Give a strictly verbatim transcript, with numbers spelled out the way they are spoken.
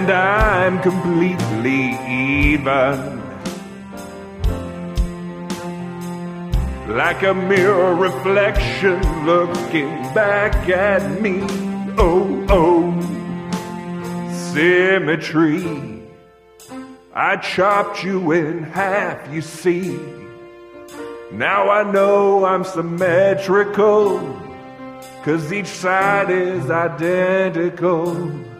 and I'm completely even. Like a mirror reflection looking back at me. Oh, oh, symmetry. I chopped you in half, you see. Now I know I'm symmetrical, 'cause each side is identical.